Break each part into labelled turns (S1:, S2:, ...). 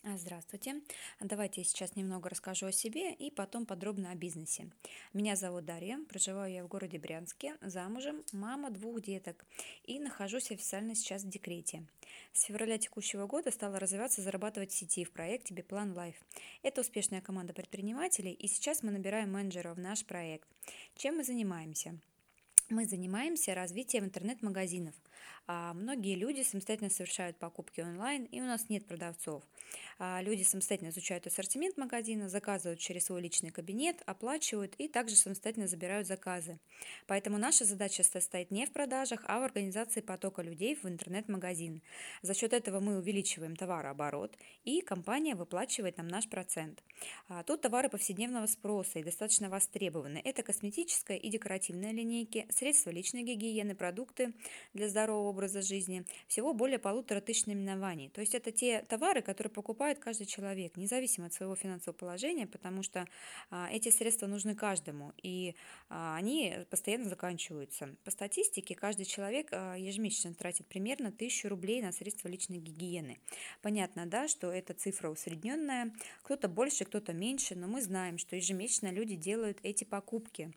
S1: Здравствуйте. Давайте я сейчас немного расскажу о себе и потом подробно о бизнесе. Меня зовут Дарья, проживаю я в городе Брянске, замужем, мама двух деток и нахожусь официально сейчас в декрете. С февраля текущего года стала развиваться, зарабатывать в сети в проекте Biplan Life. Это успешная команда предпринимателей, и сейчас мы набираем менеджеров в наш проект. Чем мы занимаемся? Мы занимаемся развитием интернет-магазинов. Многие люди самостоятельно совершают покупки онлайн, и у нас нет продавцов. Люди самостоятельно изучают ассортимент магазина, заказывают через свой личный кабинет, оплачивают и также самостоятельно забирают заказы. Поэтому наша задача состоит не в продажах, а в организации потока людей в интернет-магазин. За счет этого мы увеличиваем товарооборот, и компания выплачивает нам наш процент. Тут товары повседневного спроса и достаточно востребованы. Это косметическая и декоративная линейки, средства личной гигиены, продукты для здорового образа жизни. Всего более 1500 наименований. То есть это те товары, которые покупает каждый человек, независимо от своего финансового положения, потому что эти средства нужны каждому, и они постоянно заканчиваются. По статистике, каждый человек ежемесячно тратит примерно 1000 рублей на средства личной гигиены. Понятно, да, что эта цифра усредненная, кто-то больше, кто-то меньше, но мы знаем, что ежемесячно люди делают эти покупки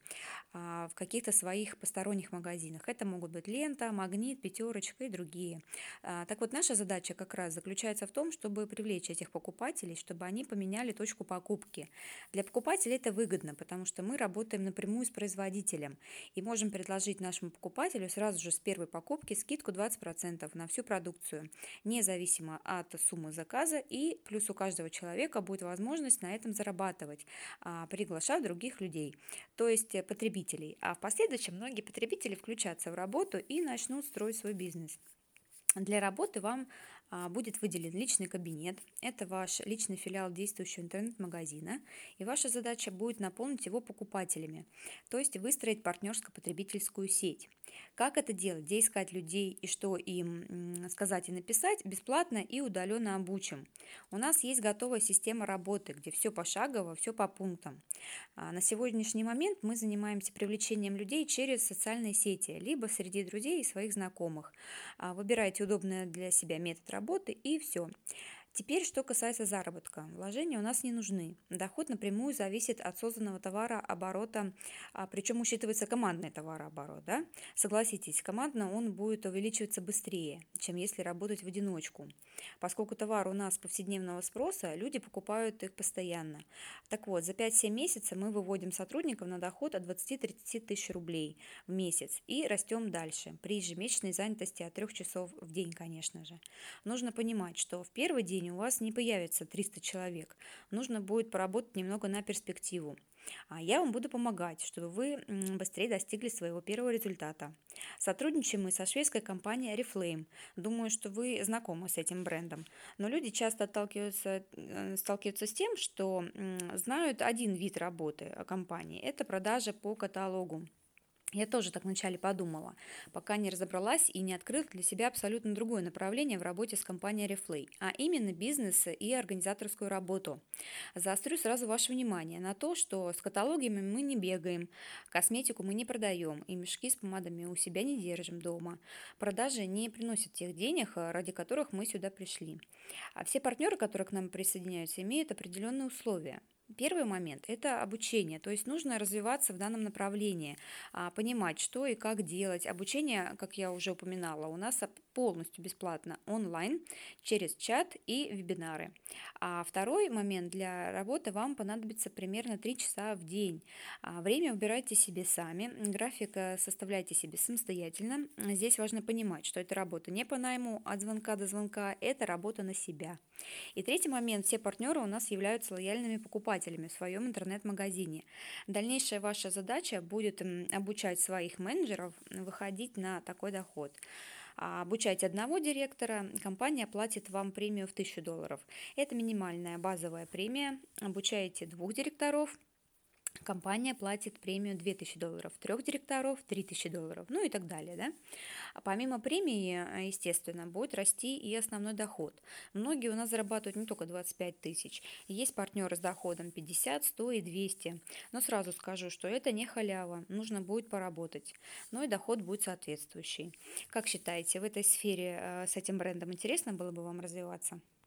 S1: в каких-то своих посторонних магазинах. Это могут быть Лента, Магнит, Пятерочка и другие. Так вот, наша задача как раз заключается в том, чтобы привлечь этих покупателей, чтобы они поменяли точку покупки. Для покупателей это выгодно, потому что мы работаем напрямую с производителем и можем предложить нашему покупателю сразу же с первой покупки скидку 20% на всю продукцию, независимо от суммы заказа, и плюс у каждого человека будет возможность на этом зарабатывать, приглашая других людей, то есть потребителей. А в последующем многие потребители включатся в работу и начнут строить свой бизнес. Для работы вам будет выделен личный кабинет. Это ваш личный филиал действующего интернет-магазина. И ваша задача будет наполнить его покупателями, то есть выстроить партнерско-потребительскую сеть. Как это делать? Где искать людей и что им сказать и написать? Бесплатно и удаленно обучим. У нас есть готовая система работы, где все пошагово, все по пунктам. На сегодняшний момент мы занимаемся привлечением людей через социальные сети, либо среди друзей и своих знакомых. Выбирайте удобный для себя метод работы, и все. Теперь, что касается заработка. Вложения у нас не нужны. Доход напрямую зависит от созданного товарооборота, причем учитывается командный товарооборот. Да? Согласитесь, командно он будет увеличиваться быстрее, чем если работать в одиночку. Поскольку товар у нас повседневного спроса, люди покупают их постоянно. Так вот, за 5-7 месяцев мы выводим сотрудников на доход от 20-30 тысяч рублей в месяц и растем дальше, при ежемесячной занятости от 3 часов в день, конечно же. Нужно понимать, что в первый день у вас не появится 300 человек. Нужно будет поработать немного на перспективу. А я вам буду помогать, чтобы вы быстрее достигли своего первого результата. Сотрудничаем мы со шведской компанией Oriflame. Думаю, что вы знакомы с этим брендом. Но люди часто сталкиваются с тем, что знают один вид работы компании. Это продажа по каталогу. Я тоже так вначале подумала, пока не разобралась и не открыла для себя абсолютно другое направление в работе с компанией Reflay, а именно бизнес и организаторскую работу. Заострю сразу ваше внимание на то, что с каталогами мы не бегаем, косметику мы не продаем и мешки с помадами у себя не держим дома. Продажи не приносят тех денег, ради которых мы сюда пришли. А все партнеры, которые к нам присоединяются, имеют определенные условия. Первый момент – это обучение, то есть нужно развиваться в данном направлении, понимать, что и как делать. Обучение, как я уже упоминала, у нас полностью бесплатно онлайн, через чат и вебинары. А второй момент: для работы вам понадобится примерно 3 часа в день. Время выбирайте себе сами, график составляйте себе самостоятельно. Здесь важно понимать, что это работа не по найму от звонка до звонка, это работа на себя. И третий момент: все партнеры у нас являются лояльными покупателями в своем интернет-магазине. Дальнейшая ваша задача будет обучать своих менеджеров выходить на такой доход. Обучайте одного директора, компания платит вам премию в $1000. Это минимальная базовая премия. Обучаете двух директоров, компания платит премию $2000, трех директоров $3000, ну и так далее. Да? Помимо премии, естественно, будет расти и основной доход. Многие у нас зарабатывают не только 25 тысяч. Есть партнеры с доходом 50, 100 и 200. Но сразу скажу, что это не халява, нужно будет поработать. Но и доход будет соответствующий. Как считаете, в этой сфере с этим брендом интересно было бы вам развиваться?